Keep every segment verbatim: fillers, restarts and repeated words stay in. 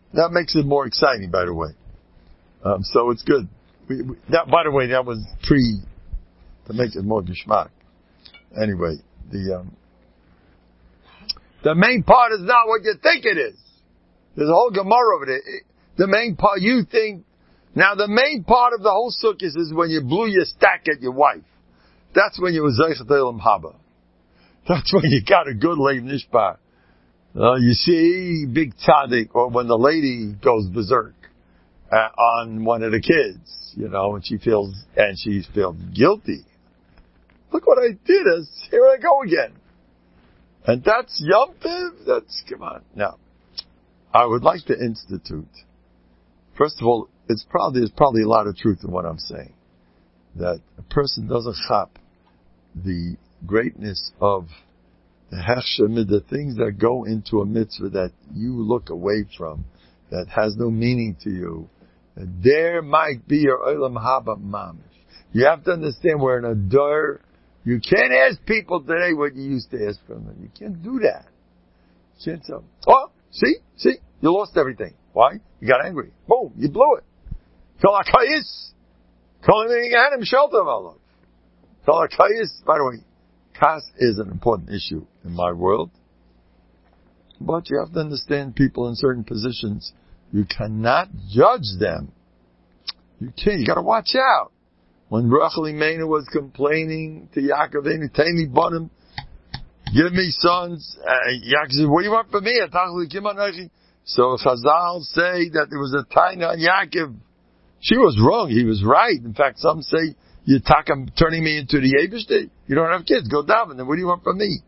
That makes it more exciting, by the way. Um, so it's good. We, we, that, by the way, that was pre, to make it more geschmack. Anyway, the, um, the main part is not what you think it is. There's a whole Gemara over there. The main part, you think, now the main part of the whole sukkah is when you blew your stack at your wife. That's when you was Zeichet Elam Haba. That's when you got a good Leiv Nishbar. Uh, you see, big tzaddik, or when the lady goes berserk uh, on one of the kids, you know, and she feels, and she feels guilty. Look what I did, here I go again. And that's Yom Tov, that's, come on. Now, I would like to institute, first of all, it's probably, there's probably a lot of truth in what I'm saying. That a person doesn't chap the greatness of the hechshem, the things that go into a mitzvah that you look away from, that has no meaning to you. That there might be your olam haba mamish. You have to understand we're in a door. You can't ask people today what you used to ask from them. You can't do that. You can't tell them, oh, see, see, you lost everything. Why? You got angry. Boom, you blew it. Kol hakayis. Kol ha'anim shelter v'alav. Kol hakayis. By the way, kas is an important issue in my world. But you have to understand people in certain positions. You cannot judge them. You can't. You got to watch out. When Rachel Imenu was complaining to Yaakov, Tani Bonim, give me sons. Uh, Yaakov said, what do you want from me? So Chazal say that there was a taina on Yaakov. She was wrong. He was right. In fact, some say, you're talking, turning me into the Eibishter. You don't have kids. Go down. And then what do you want from me?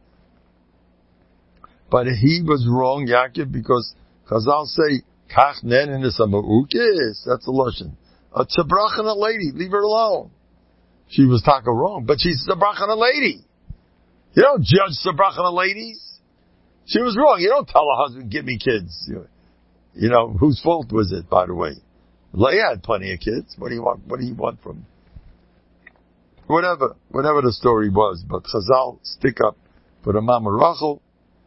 But he was wrong, Yaakov, because Chazal say, Kach nen in the Sama'ukis. That's a Lashon. A tzabrach and a lady. Leave her alone. She was talking wrong, but she's a tzabrach and a lady. You don't judge tzabrach and a ladies. She was wrong. You don't tell a husband, give me kids. You know, whose fault was it, by the way? Leah had plenty of kids. What do you want? What do you want from? Whatever, whatever the story was, but Chazal stick up for the Mama Rachel.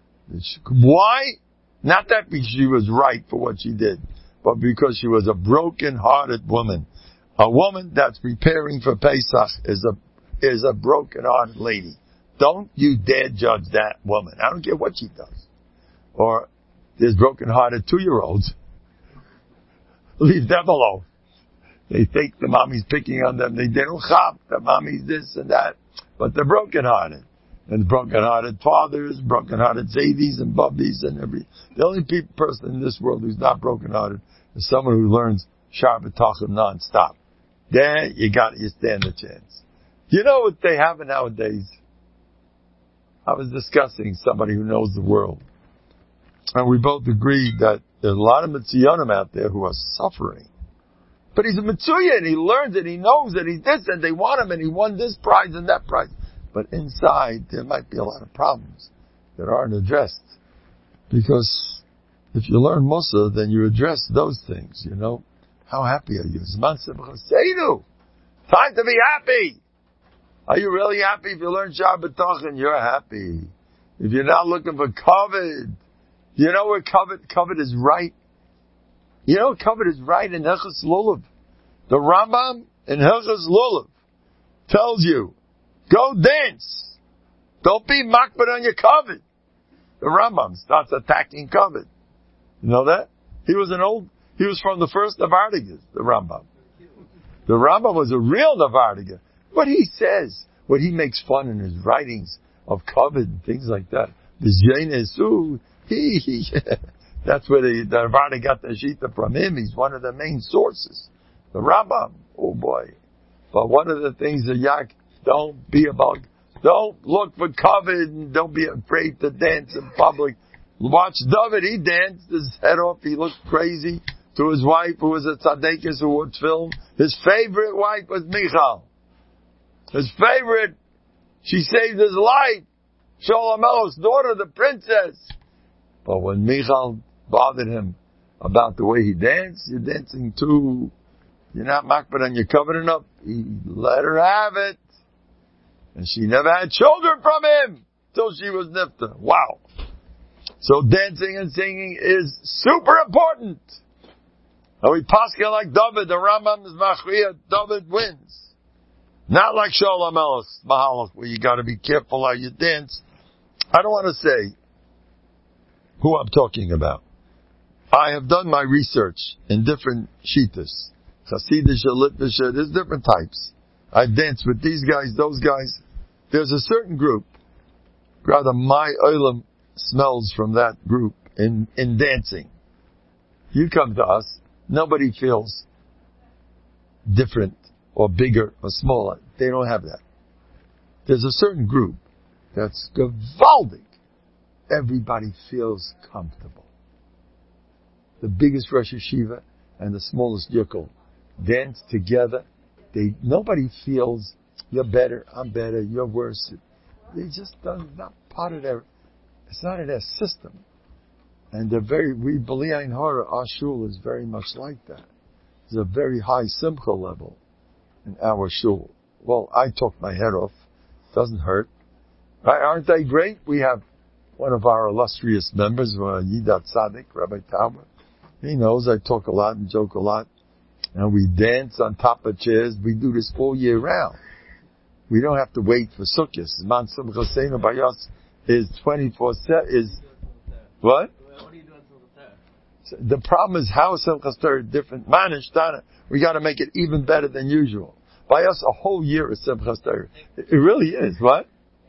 Why? Not that because she was right for what she did, but because she was a broken-hearted woman. A woman that's preparing for Pesach is a is a broken-hearted lady. Don't you dare judge that woman. I don't care what she does. Or there's broken-hearted two-year-olds. Leave them alone. They think the mommy's picking on them. They, they don't chop. The mommy's this and that. But they're broken-hearted. And broken-hearted fathers, broken-hearted Zadis and Bubbies and every... The only pe- person in this world who's not broken-hearted is someone who learns Shar B'Tachim non-stop. There you got you stand a chance. You know what they have nowadays? I was discussing somebody who knows the world. And we both agreed that there's a lot of Mitziyonim out there who are suffering. But he's a Mitzuya and he learns it, he knows that he's this and they want him and he won this prize and that prize. But inside there might be a lot of problems that aren't addressed. Because if you learn Musa, then you address those things, you know. How happy are you? Zman Simcha Seinu. Time to be happy. Are you really happy if you learn Shar B'Tachim? You're happy. If you're not looking for covet, you know where covet, covet is right? You know covet is right in Hilchos Lulav. The Rambam in Hilchos Lulav tells you, go dance. Don't be makbid on your covet. The Rambam starts attacking covet. You know that? He was an old, he was from the first Navardigas, the Rambam. The Rambam was a real Navardiga. But he says, what he makes fun in his writings of covet and things like that. He, he, that's where the, the Navardi got the Shita from him. He's one of the main sources. The Rambam, oh boy. But one of the things that Yak, don't be about, don't look for covet and don't be afraid to dance in public. Watch David, he danced his head off, he looked crazy to his wife who was a tzaddikus who would film. His favorite wife was Michal. His favorite, she saved his life. Sholem Melech's daughter, the princess. But when Michal bothered him about the way he danced, you're dancing too, you're not makbid on your covet enough, he let her have it. And she never had children from him till she was nifta. Wow. So dancing and singing is super important. And we paskin like David, the Rambam is machriya, David wins. Not like Sholem Elis Mahalach, where you gotta be careful how you dance. I don't want to say who I'm talking about. I have done my research in different shittas. Chassidish, Litvish, there's different types. I've danced with these guys, those guys. There's a certain group, rather my oilam smells from that group in, in dancing. You come to us, nobody feels different or bigger or smaller. They don't have that. There's a certain group that's gewaldig. Everybody feels comfortable. The biggest Rosh Yeshiva and the smallest Yukol dance together. They, nobody feels you're better, I'm better, you're worse. They just don't, not part of their, it's not in their system. And they're very, we believe in Hara, our shul is very much like that. There's a very high simcha level in our shul. Well, I talk my head off. Doesn't hurt. Right? Aren't they great? We have one of our illustrious members, uh, Yidat Tzaddik, Rabbi Tauber. He knows I talk a lot and joke a lot. And we dance on top of chairs. We do this all year round. We don't have to wait for Sukkot. Man Simcha Seinu by us is twenty-four seven, is, what? What do you do until the third? The problem is how Simchas Torah is different. Manish Dana, we got to make it even better than usual. By us, a whole year is Simchas Torah. It really is. What?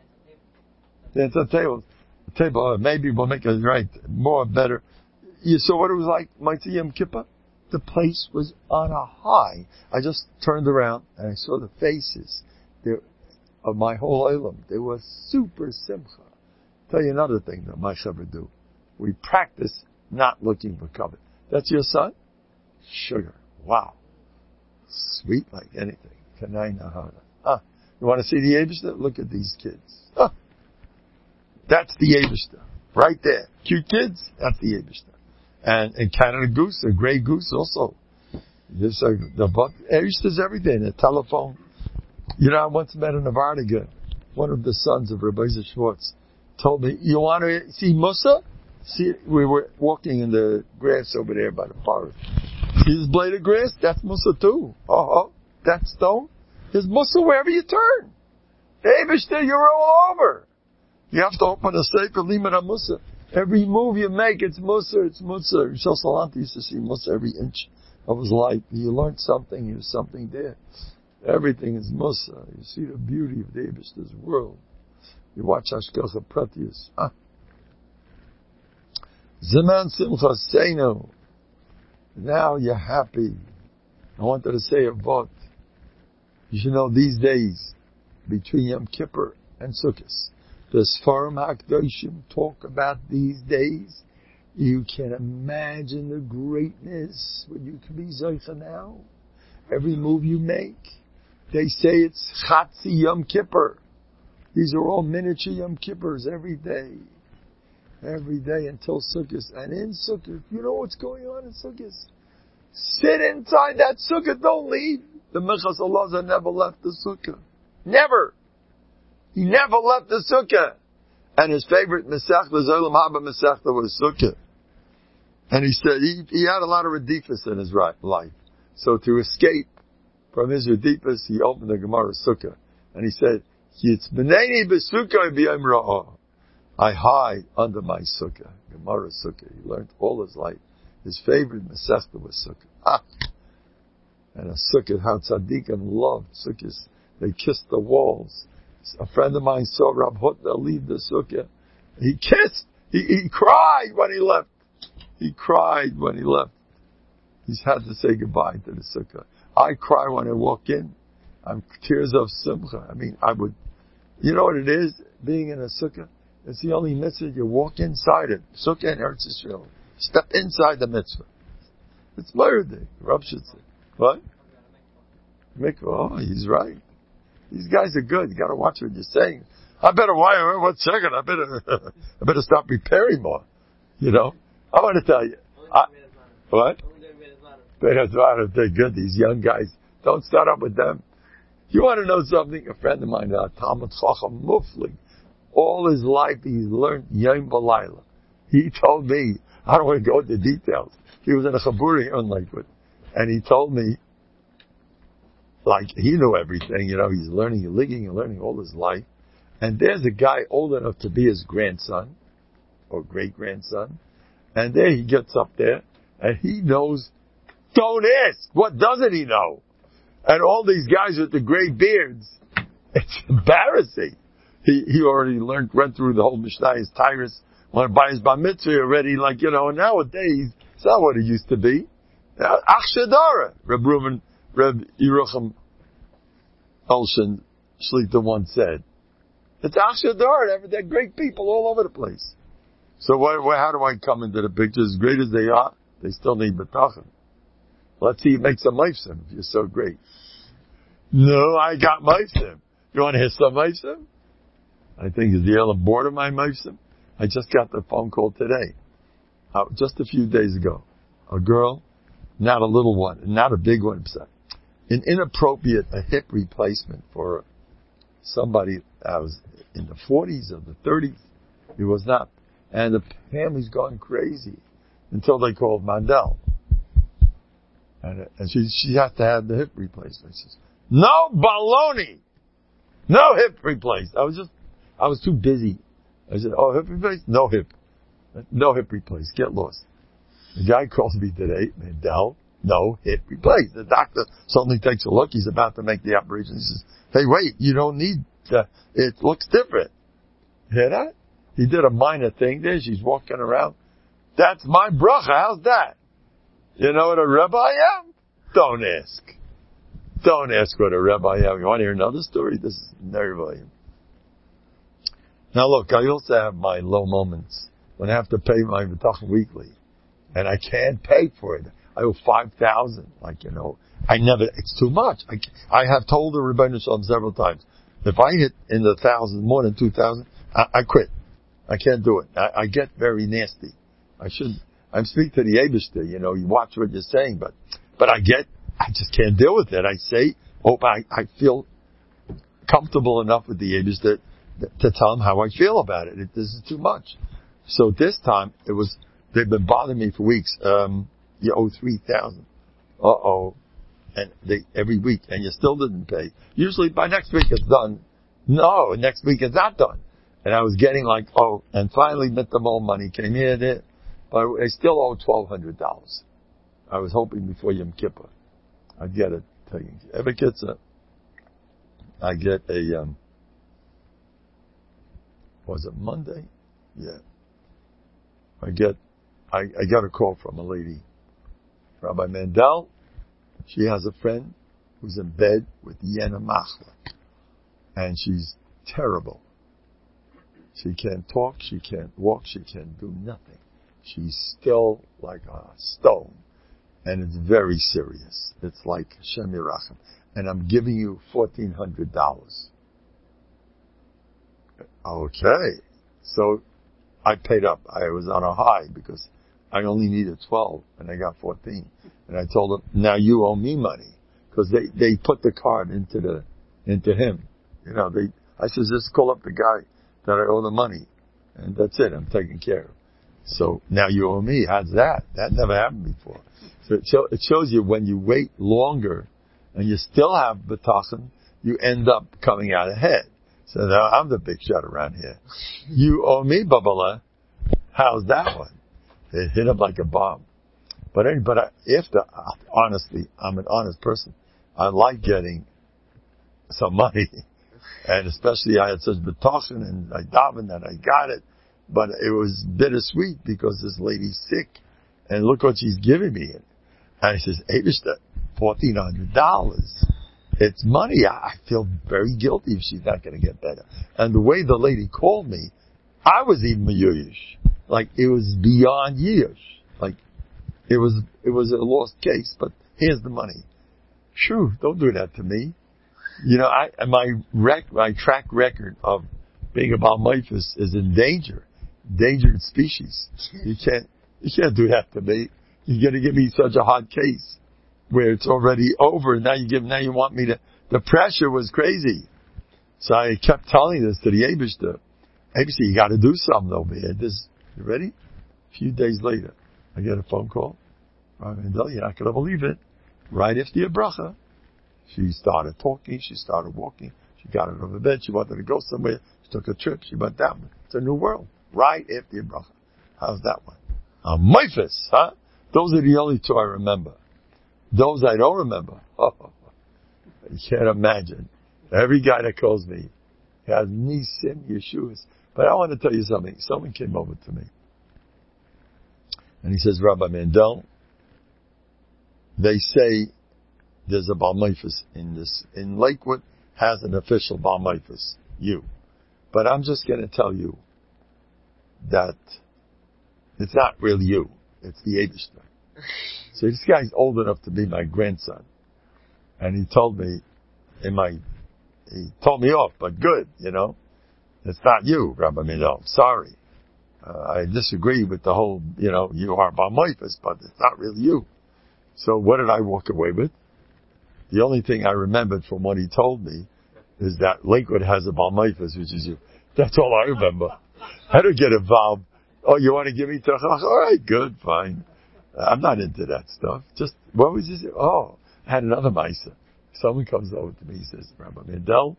It's a table. A table. Uh, maybe we'll make it right more better. You saw what it was like, Mitzvah Yom Kippur? The place was on a high. I just turned around and I saw the faces there of my whole olam. They were super simcha. Tell you another thing that my chaver do. We practice not looking for covet. That's your son? Sugar. Wow. Sweet like anything. Kanai Nahara. Ah, you want to see the Eibishter? Look at these kids. Ah, that's the Eibishter. Right there. Cute kids? That's the Eibishter. And, and Canada Goose, a gray goose also. Just like the Eibishter's everything. The telephone. You know, I once met in Nevada, one of the sons of Rabbi Schwartz told me, you want to see Musa? See, we were walking in the grass over there by the forest. See this blade of grass? That's Musa too. Uh-huh. That stone? There's Musa wherever you turn. Eibishter, you're all over. You have to open a Sefer Limud Musa. Every move you make, it's Musa, it's Musa. Rishon Salanter used to see Musa every inch of his life. You learned something, there's something there. Everything is Musa. You see the beauty of the Eibishter's world. You watch Hashgacha Pratius. Ah. Zeman Simcha Seinu. Now you're happy. I wanted to say a vot. You should know these days, between Yom Kippur and Sukkot, the Sfarim HaKadoshim talk about these days. You can imagine the greatness when you can be Zoicha now. Every move you make. They say it's Chatzi Yom Kippur. These are all miniature Yom Kippurs every day. Every day until Sukkot. And in Sukkot, you know what's going on in Sukkot? Sit inside that Sukkot, don't leave. The Mechas Elazar never left the Sukkah. Never. He never left the Sukkah. And his favorite Masechta, Zolam Haba Masechta, was Sukkah. And he said, he, he had a lot of Redifas in his life. So to escape from his Redifas, he opened the Gemara Sukkah. And he said, Yitzbeneni b'sukkah b'yom ra'ah. I hide under my Sukkah. Gemara Sukkah. He learned all his life. His favorite Masechta was Sukkah. Ah! And a Sukkah, how tzaddikim loved Sukkahs. They kissed the walls. A friend of mine saw Rab Hutner leave the Sukkah. He kissed. He, he cried when he left. He cried when he left. He's had to say goodbye to the Sukkah. I cry when I walk in. I'm tears of simcha. I mean, I would, you know what it is? Being in a Sukkah? It's the only mitzvah. You walk inside it. Sukkah and Eretz Yisrael. Step inside the mitzvah. It's Murday. Rab should say. What? Mikvah. Oh, he's right. These guys are good. You gotta watch what you're saying. I better, why, one second, I better, I better stop preparing more. You know? I want to tell you. I, what? They're good, these young guys. Don't start up with them. You want to know something? A friend of mine, uh, Talmud Chacham Mufli, all his life he's learned Yom B'Layla. he told me, I don't want to go into details. He was in a chabura here in Lakewood. And he told me, like, he knew everything, you know, he's learning, he's living and learning all his life. And there's a guy old enough to be his grandson, or great-grandson. And there he gets up there, and he knows, don't ask, what doesn't he know? And all these guys with the gray beards, it's embarrassing. He he already learned, went through the whole Mishnayos Tyrus, want to buy his bar mitzvah already, like, you know, and nowadays, it's not what it used to be. Ach Shadara, Reb Reuven, Reb Yerucham Olshan Shlita once said. It's Ach Shadara, they're great people all over the place. So what, what, how do I come into the picture? As great as they are, they still need betachon. Let's see you make some mifsim if you're so great. No, I got mifsim. You want to hear some mifsim? I think is the other board of my mifsim. I just got the phone call today, uh, just a few days ago. A girl, not a little one, not a big one, an inappropriate a hip replacement for somebody that was in the forties or the thirties. It was not. And the family's gone crazy until they called Mandel. And, and she, she has to have the hip replacement. She says, no baloney! No hip replaced. I was just, I was too busy. I said, oh, hip replaced? No hip. No hip replaced. Get lost. The guy calls me today, Mandel, no hip replaced. The doctor suddenly takes a look. He's about to make the operation. He says, hey, wait, you don't need, uh, it looks different. Hear that? He did a minor thing there. She's walking around. That's my bracha. How's that? You know what a rabbi am? Don't ask. Don't ask what a rabbi am. You want to hear another story? This is nerve. Now look, I also have my low moments when I have to pay my betachon weekly. And I can't pay for it. I owe five thousand. Like, you know, I never, it's too much. I, I have told the Rebbeinu Shalom several times, if I hit in the thousand, more than two thousand, I, I quit. I can't do it. I, I get very nasty. I should, I'm speaking to the Eibishter, you know, you watch what you're saying, but, but I get, I just can't deal with it. I say, oh, I, I feel comfortable enough with the Eibishter to tell him how I feel about it. it. This is too much. So this time, it was, they've been bothering me for weeks. Um, you owe three thousand. Uh-oh. And they, every week, and you still didn't pay. Usually by next week it's done. No, next week it's not done. And I was getting like, oh, and finally Mitamol money came in there, but I still owe twelve hundred dollars. I was hoping before Yom Kippur I'd get it taken. Every kitzah, I get a, um, was it Monday? Yeah. I get, I, I got a call from a lady, Rabbi Mandel. She has a friend who's in bed with Yena Machla, and she's terrible. She can't talk, she can't walk, she can't do nothing. She's still like a stone, and it's very serious. It's like Shem Yerachim, and I'm giving you fourteen hundred dollars. Okay, so I paid up. I was on a high because I only needed twelve, and I got fourteen. And I told them, now you owe me money, because they they put the card into the into him. You know, they. I said, just call up the guy that I owe the money, and that's it. I'm taken care of. So now you owe me. How's that? That never happened before. So it, show, it shows you when you wait longer and you still have betachon, you end up coming out ahead. So now I'm the big shot around here. You owe me, Babala. How's that one? It hit him like a bomb. But anyway, but I, after, honestly, I'm an honest person. I like getting some money. And especially I had such betachon and I davened that I got it. But it was bittersweet because this lady's sick. And look what she's giving me. And he says, Eibishter, fourteen hundred dollars. It's money. I feel very guilty if she's not going to get better. And the way the lady called me, I was even meyuyish. Like, it was beyond years. Like, it was, it was a lost case, but here's the money. Shoo, don't do that to me. You know, I, my rec, my track record of being a Baal Meifus is in danger. Endangered species. You can't, you can't do that to me. You're gonna give me such a hard case where it's already over, and now you give, now you want me to, the pressure was crazy. So I kept telling this to the Eibishter. Eibishter, you gotta do something over here. This, you ready? A few days later, I get a phone call. Rabbi Mendel, you're not going to believe it. Right after your bracha, she started talking, she started walking, she got out of the bed, she wanted to go somewhere, she took a trip, she went down. It's a new world. Right after your bracha. How's that one? A Mephis, huh? Those are the only two I remember. Those I don't remember. Oh, you can't imagine. Every guy that calls me has Nisim Yeshuas. But I want to tell you something. Someone came over to me. And he says, Rabbi Mendel, they say there's a Baal Mephis in this, in Lakewood has an official Baal Mephis. You. But I'm just going to tell you that it's not really you. It's the Eibishter. So this guy's old enough to be my grandson. And he told me, in my, he told me off, but good, you know. It's not you, Rabbi Mendel. Sorry. Uh, I disagree with the whole, you know, you are Baal Mephis, but it's not really you. So what did I walk away with? The only thing I remembered from what he told me is that Lakewood has a Baal Mephis, which is you. That's all I remember. I don't get involved. Oh, you want to give me tachach? All right, good, fine. I'm not into that stuff. Just, what was this? Oh, I had another Maisa. Someone comes over to me, he says, Rabbi Mendel,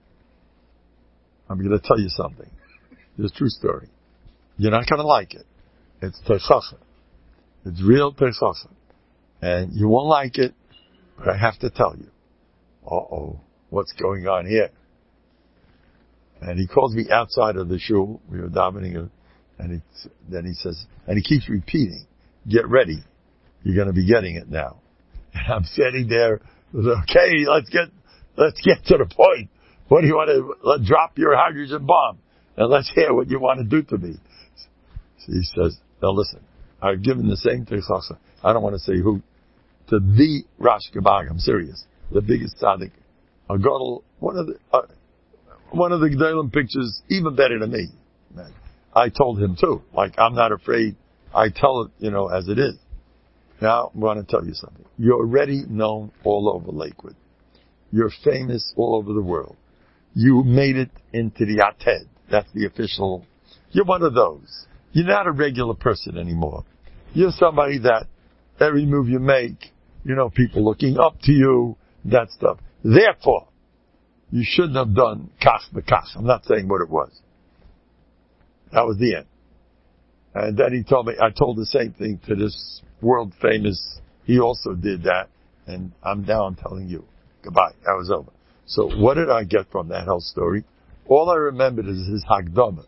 I'm going to tell you something. It's a true story. You're not going to like it. It's teichacha. It's real teichacha. And you won't like it, but I have to tell you. Uh-oh, what's going on here? And he calls me outside of the shul. We were davening, and he, then he says, and he keeps repeating, get ready. You're going to be getting it now. And I'm sitting there, okay, let's get, let's get to the point. What do you want to, let, drop your hydrogen bomb, and let's hear what you want to do to me. So he says, now listen, I've given the same teichacha. I don't want to say who, to the Rosh Gabag. I'm serious. The biggest tzaddik. A gadol, one of the, uh, one of the Gedolim pictures, even better than me. Man. I told him too. Like, I'm not afraid. I tell it, you know, as it is. Now, I want to tell you something. You're already known all over Lakewood. You're famous all over the world. You made it into the Ated. That's the official. You're one of those. You're not a regular person anymore. You're somebody that every move you make, you know, people looking up to you, that stuff. Therefore, you shouldn't have done kach v'kach. I'm not saying what it was. That was the end. And then he told me, I told the same thing to this world famous, he also did that, and I'm down telling you. Goodbye. That was over. So what did I get from that whole story? All I remembered is his Hagdama.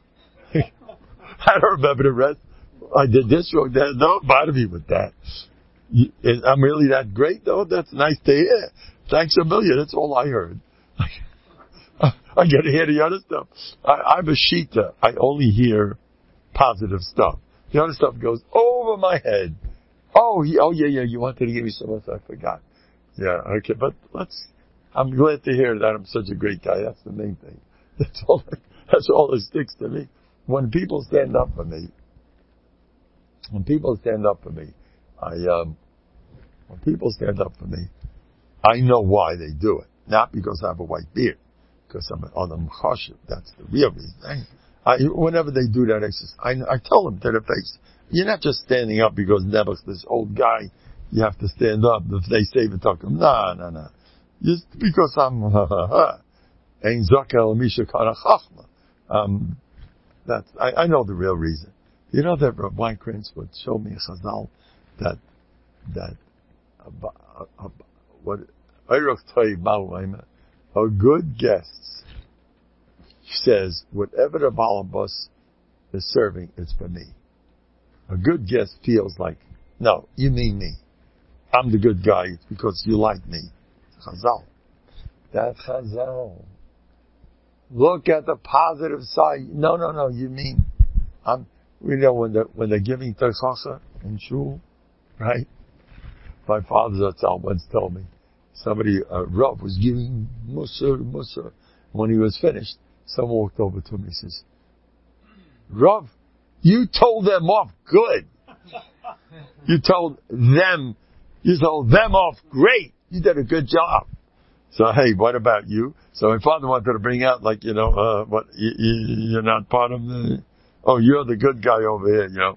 I don't remember the rest. I did this wrong, that. Don't bother me with that. You, I'm really that great, though? That's nice to hear. Thanks a million. That's all I heard. I get to hear the other stuff. I, I'm a Shita. I only hear positive stuff. The other stuff goes over my head. Oh, he, oh yeah, yeah, you wanted to give me so much, I forgot. Yeah, okay, but let's, I'm glad to hear that I'm such a great guy. That's the main thing. That's all, that's all that sticks to me. When people stand up for me, when people stand up for me, I, um, when people stand up for me, I know why they do it. Not because I have a white beard, because I'm on the Mechashiv. That's the real reason. I, I, whenever they do that exercise, I, I tell them to their face, you're not just standing up because Nebuchadnezzar, this old guy, you have to stand up if they say v'takum. No, no, no. Just because I'm, ein zakel misha kana chachma. Um, that's, I, I know the real reason. You know that Rav Weinkrantz would show me a chazal that, that, uh, uh, what, a good guest says, whatever the balabas is serving, it's for me. A good guest feels like, no, you mean me. I'm the good guy because you like me. Chazal. That's Chazal. Look at the positive side. No, no, no, you mean, I'm, you know, when they're, when they're giving Teichacha in Shul, right? My father Zatzal once told me, somebody, uh, Rav was giving Musar, Musar. When he was finished, someone walked over to him and he says, Rav, you told them off good. You told them, you told them off great. You did a good job. So, hey, what about you? So my father wanted to bring out, like, you know, uh, what, you, you, you're not part of the, oh, you're the good guy over here, you know.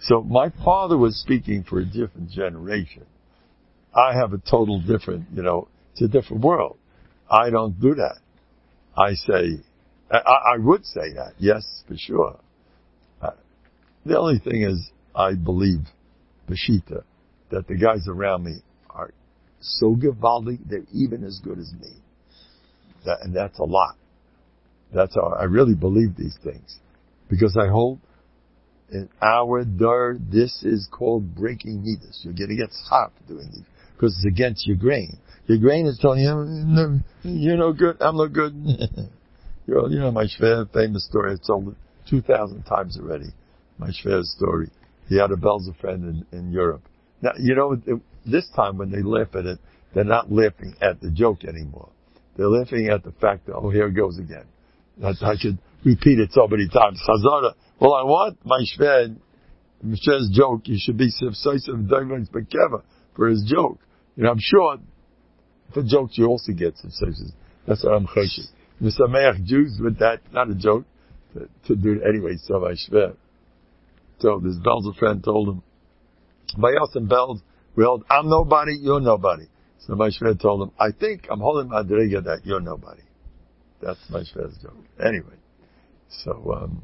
So my father was speaking for a different generation. I have a total different, you know, it's a different world. I don't do that. I say, I, I would say that, yes, for sure. Uh, the only thing is, I believe, Bashita, that the guys around me are so gewaldig, they're even as good as me. That, and that's a lot. That's how I really believe these things. Because I hold in our dar, this is called breaking midas. You're going to get schar for doing these. Because it's against your grain. Your grain is telling you, you're no good, I'm no good. You're, you know my Shver, famous story, I've told it two thousand times already. My Shver's story. He had a Belzer friend in, in Europe. Now, you know, it, this time when they laugh at it, they're not laughing at the joke anymore. They're laughing at the fact that, oh, here it goes again. That I should repeat it so many times. Chazara. Well, I want my Shver, Shver's joke, you should be sivsoisav daimons bekeva for his joke. You know, I'm sure for jokes you also get sivsoisav. That's what I'm choshev. Misameach Jews with that, not a joke, to, to do it anyway, so my Shver. So this Belzer friend told him, by us in Belz, we hold, I'm nobody, you're nobody. So my Shver told him, I think I'm holding Madrega that you're nobody. That's my Shver's joke. Anyway, so, um,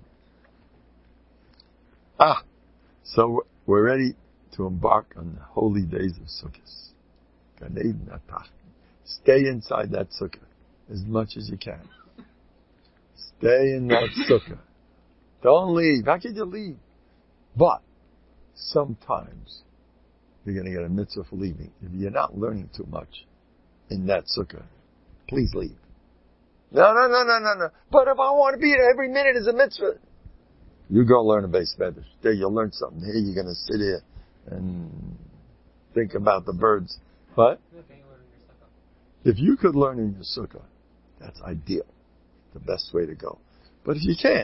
ah, so we're ready to embark on the holy days of Sukkot. Gan Eden Atach. Stay inside that sukkah as much as you can. Stay in that sukkah. Don't leave. How can you leave? But sometimes you're going to get a mitzvah for leaving. If you're not learning too much in that sukkah, please leave. No, no, no, no, no, no. But if I want to be there, every minute is a mitzvah. You go learn a base medrash. There you'll learn something. Here you're going to sit here and think about the birds. What? If you could learn in your sukkah, that's ideal. The best way to go. But if you can't.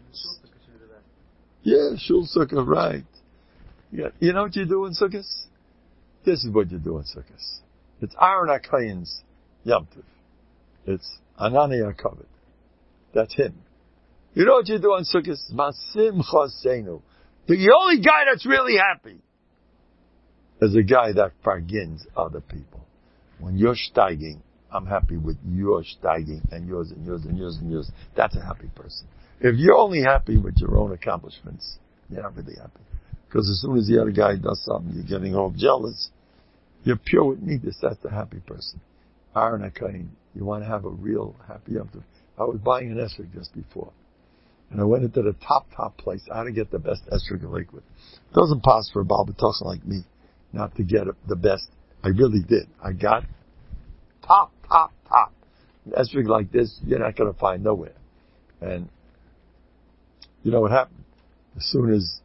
Yeah, shul sukkah, right. Yeah. You know what you do in sukkahs? This is what you do in sukkahs. It's Aaron HaKohen's Yom Tov. It's Anani HaKavod. That's him. You know what you do on sukkahs? Masim Chosenu. The only guy that's really happy is a guy that forgives other people. When you're steiging, I'm happy with your steiging and yours and yours and yours and yours. That's a happy person. If you're only happy with your own accomplishments, you're not really happy. Because as soon as the other guy does something, you're getting all jealous. You're pure with neatness. That's the happy person. Aaron HaKohen, you want to have a real happy Yom Tov. I was buying an esrog just before. And I went into the top, top place. I had to get the best esrog in Lakewood. It doesn't pass for a Baal B'tochen like me not to get the best. I really did. I got top, top, top. An esrog like this, you're not going to find nowhere. And you know what happened? As soon as,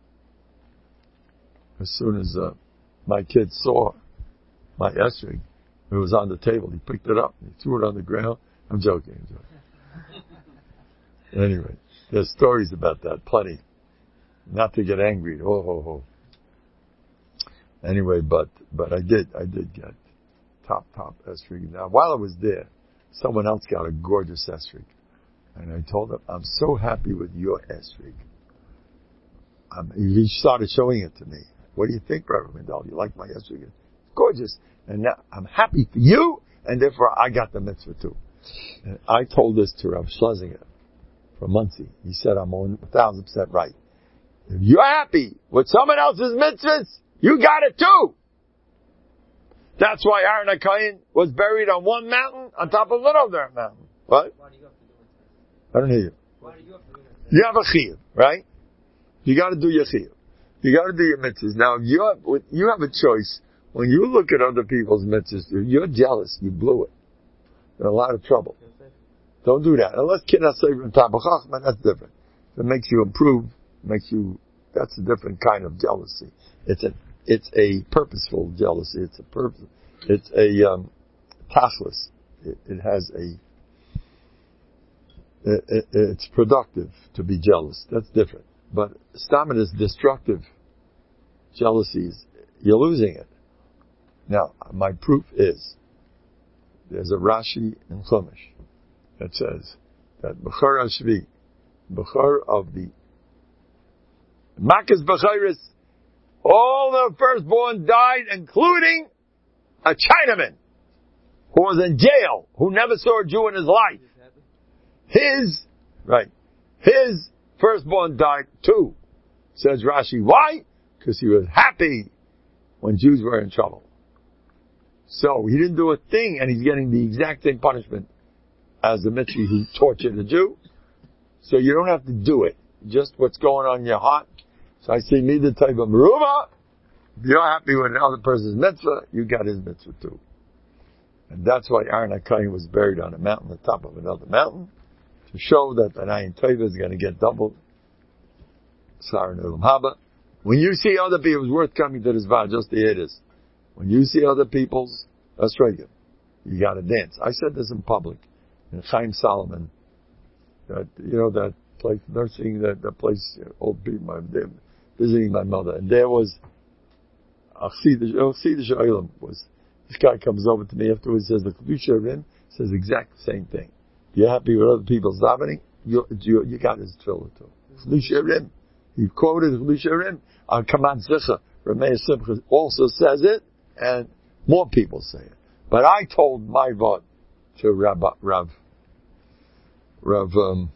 as soon as uh, my kid saw my esrog, it was on the table. He picked it up. He threw it on the ground. I'm joking. I'm joking. Anyway, there's stories about that, plenty. Not to get angry. Oh, ho, ho. Anyway, but but I did I did get top top esrog. Now, while I was there, someone else got a gorgeous esrog, and I told him, "I'm so happy with your esrog." Um, he started showing it to me. What do you think, Reverend Mendel? You like my esrog? It's gorgeous, and now I'm happy for you, and therefore I got the mitzvah too. And I told this to Rav Schlesinger from Muncie. He said, "I'm one thousand percent right. If you're happy with someone else's mitzvahs, you got it too." That's why Aaron HaKohen was buried on one mountain on top of another mountain. What? Why do you have to do it? I don't hear you. Why do you have to do it? You have a chiyuv, right? You got to do your chiyuv. You got to do your mitzvahs. Now, if you have, you have a choice. When you look at other people's mitzvahs, if you're jealous, you blew it. You're in a lot of trouble. Don't do that. Unless kiddush sefer and tabel chachma, that's different. If it makes you improve, makes you, that's a different kind of jealousy. It's a, it's a purposeful jealousy. It's a purpose, it's a, um, tachlis. It, it has a, it, it, it's productive to be jealous. That's different. But stamina is destructive. Jealousy is, you're losing it. Now, my proof is, there's a Rashi in Chumash that says that Bechor HaShvi, Bechor of the Makas Bechayris, All the firstborn died, including a Chinaman who was in jail, who never saw a Jew in his life. His, right, his firstborn died too. Says Rashi, why? Because he was happy when Jews were in trouble. So he didn't do a thing, and he's getting the exact same punishment as the Mitzri who tortured a Jew. So you don't have to do it. Just what's going on in your heart. So I say, me the type of meruba. If you're happy with another person's mitzvah, you got his mitzvah too. And that's why Aaron HaKohen was buried on a mountain, on the top of another mountain, to show that the Ayin Tova is going to get doubled. Sarah Nulam Haba. When you see other people, it's worth coming to this bar just to hear this. When you see other people's, that's right, you got to dance. I said this in public, in Chaim Solomon, that, you know, that place, nursing, that, that place, old people, my, visiting my mother, and there was, I'll see the, I'll see the Shoilim was, this guy comes over to me afterwards, says the Kedusha Rim, says exact same thing. You're happy with other people's davening, you, you, you got his tefillah too. Kedusha Rim. He quoted Kedusha Rim, on Kaman Zicha, Rameh Simcha also says it, and more people say it. But I told my vot to Rav, Rav, Rav, um,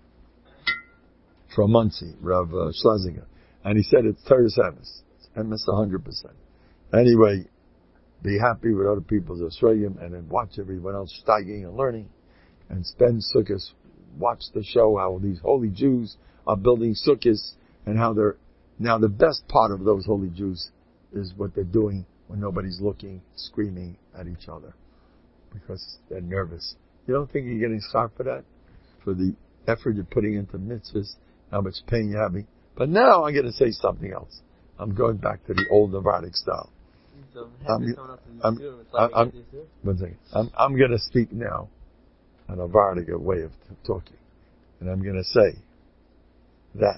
from Muncie, Rav uh, Schlesinger, and he said it's Teres Emes. It's Emes one hundred percent. Anyway, be happy with other people's Australian, and then watch everyone else steiging and learning, and spend sukkahs. Watch the show how these holy Jews are building sukkahs, and how they're, now the best part of those holy Jews is what they're doing when nobody's looking, screaming at each other, because they're nervous. You don't think you're getting schar for that? For the effort you're putting into mitzvahs, how much pain you're having. But now I'm going to say something else. I'm going back to the old Navardic style. So, I'm, I'm, like I'm, one second. I'm, I'm going to speak now a Navardic way of t- talking. And I'm going to say that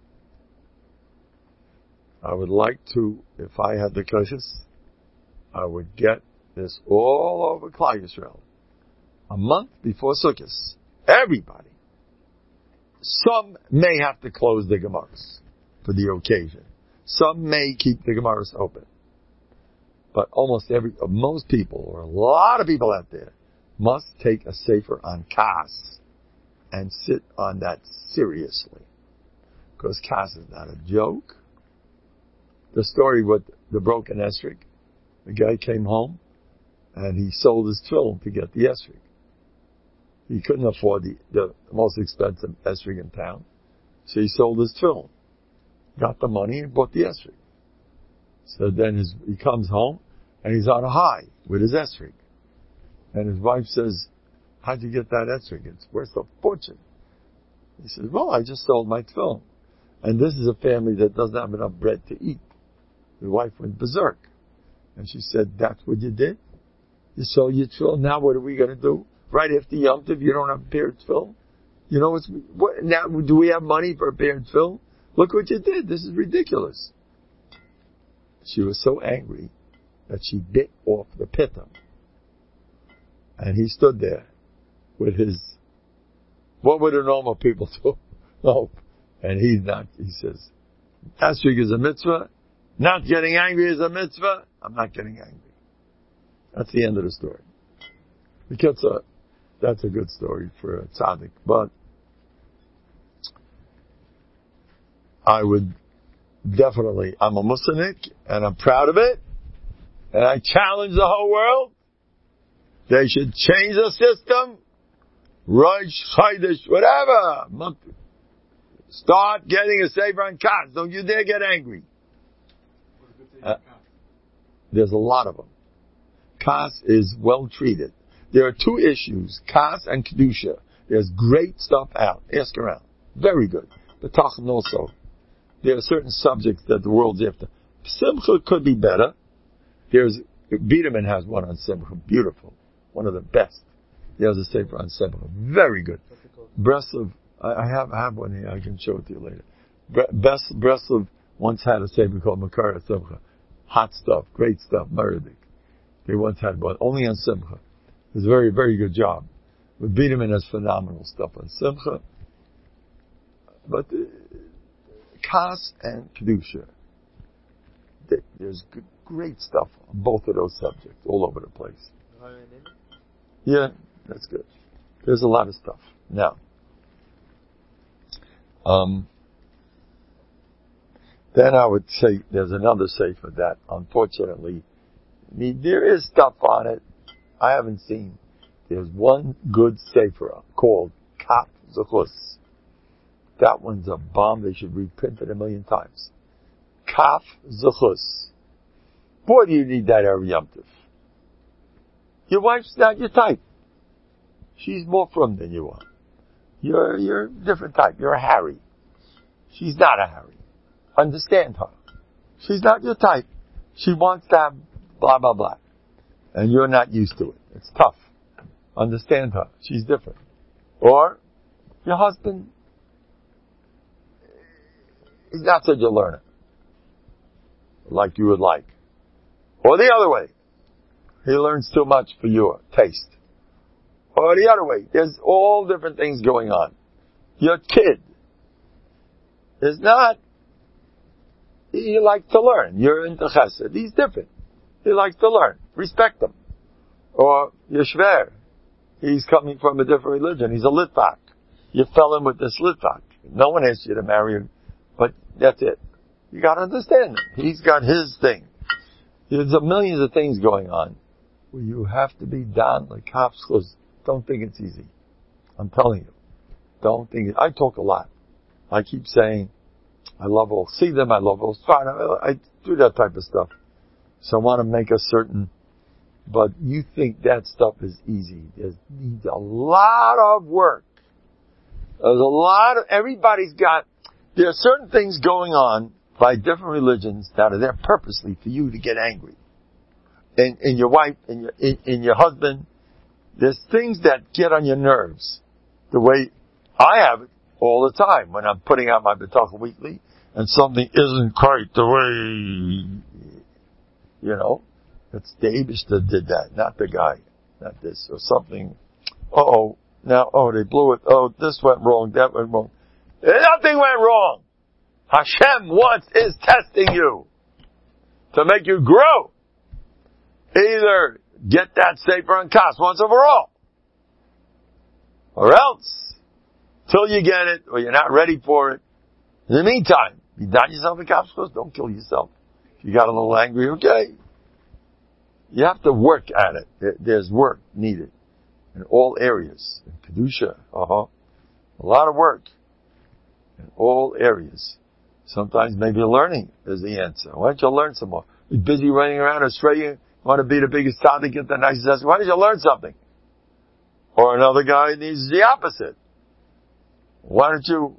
I would like to, if I had the koshes, I would get this all over Klal Yisrael. A month before Sukkot, everybody. Some may have to close the Gemaras for the occasion. Some may keep the Gemaras open. But almost every, most people, or a lot of people out there, must take a sefer on Kas and sit on that seriously. Because Kas is not a joke. The story with the broken esrog, the guy came home and he sold his tefillin to get the esrog. He couldn't afford the, the most expensive esrog in town, so he sold his tefillin, got the money and bought the esrog. So then his, he comes home and he's on a high with his esrog. And his wife says, how'd you get that esrog? It's worth a fortune. He says, well, I just sold my tefillin. And this is a family that doesn't have enough bread to eat. The wife went berserk. And she said, that's what you did? You sold your tefillin. Now what are we going to do? Right after Yom Tov, you don't have a pair of tefillin? You know, it's, what, now do we have money for a pair of tefillin? Look what you did. This is ridiculous. She was so angry that she bit off the pitta. And he stood there with his, what would the normal people do? No. And he's not, he says, esrog is a mitzvah. Not getting angry is a mitzvah. I'm not getting angry. That's the end of the story. Because uh, that's a good story for a tzaddik. But I would definitely, I'm a Muslimnik, and I'm proud of it, and I challenge the whole world. They should change the system. Rosh Chodesh, whatever. Start getting a sefer on Kas. Don't you dare get angry. Uh, there's a lot of them. Kas is well treated. There are two issues, Kas and Kedusha. There's great stuff out. Ask around. Very good. But Tachan also. There are certain subjects that the world's after. Simcha could be better. There's, Biederman has one on Simcha. Beautiful. One of the best. He has a sefer on Simcha. Very good. Breslov, I have, I have one here. I can show it to you later. Best, Breslov once had a sefer called Makar Simcha. Hot stuff. Great stuff. Meredith. They once had one. Only on Simcha. It's a very, very good job. But Biederman has phenomenal stuff on Simcha. But uh, Kas and Kedusha. There's g- great stuff on both of those subjects, all over the place. Yeah, that's good. There's a lot of stuff. Now, um, then I would say there's another sefer that, unfortunately, I mean, there is stuff on it I haven't seen. There's one good sefer called Kaf Zechus. That one's a bomb. They should reprint it a million times. Kaf Zechus. Boy, do you need that every Yom Tov. Your wife's not your type. She's more from than you are. You're, you're a different type. You're a Harry. She's not a Harry. Understand her. She's not your type. She wants to have blah, blah, blah. And you're not used to it. It's tough. Understand her. She's different. Or, your husband is not such a learner. Like you would like. Or the other way. He learns too much for your taste. Or the other way. There's all different things going on. Your kid is not, he likes to learn. You're into chesed. He's different. He likes to learn. Respect him. Or your shver. He's coming from a different religion. He's a litvak. You fell in with this litvak. No one asked you to marry him, but that's it. You gotta understand him. He's got his thing. There's a millions of things going on where you have to be done like cops. Don't think it's easy. I'm telling you. Don't think it. I talk a lot. I keep saying, I love all see them, I love all fine. I, I do that type of stuff. So I want to make a certain, but you think that stuff is easy. It needs a lot of work. There's a lot of, everybody's got, there are certain things going on by different religions that are there purposely for you to get angry. And, and your wife, and your, and, and your husband, there's things that get on your nerves. The way I have it all the time when I'm putting out my B'tachon Weekly and something isn't quite the way, you know, it's the Abish that did that, not the guy, not this, or something. Uh-oh, now, oh, they blew it. Oh, this went wrong, that went wrong. Nothing went wrong. Hashem once is testing you to make you grow. Either get that sefer on Kas once and for all, or else, till you get it, or you're not ready for it. In the meantime, you done yourself a kapskus, don't kill yourself. If you got a little angry, okay. You have to work at it. There's work needed in all areas. In Kedusha, uh-huh. A lot of work in all areas. Sometimes maybe learning is the answer. Why don't you learn some more? You're busy running around Australia, you want to be the biggest tzaddik, get the nicest ass. Why don't you learn something? Or another guy needs the opposite. Why don't you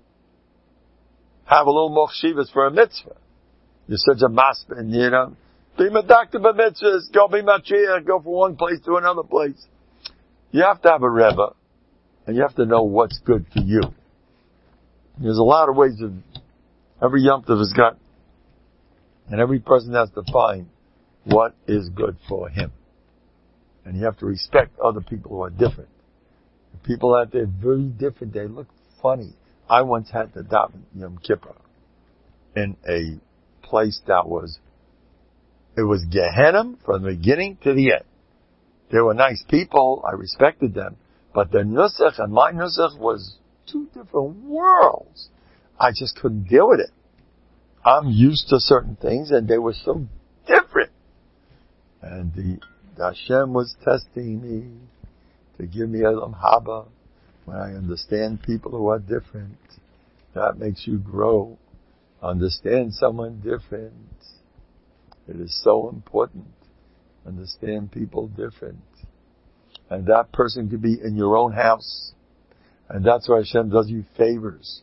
have a little more chivas for a mitzvah? You're such a maspin, you know. Be medakta b'mitzvahs, go be matriach, go from one place to another place. You have to have a rebbe, and you have to know what's good for you. There's a lot of ways of, every Yom Tov has got, and every person has to find what is good for him. And you have to respect other people who are different. The people out there very different, they look funny. I once had to daven Yom Kippur in a place that was, it was Gehenna from the beginning to the end. They were nice people, I respected them, but the nusach and my nusach was two different worlds. I just couldn't deal with it. I'm used to certain things and they were so different. And the, the Hashem was testing me to give me a haba. When I understand people who are different, that makes you grow. Understand someone different. It is so important. Understand people different. And that person could be in your own house. And that's why Hashem does you favors.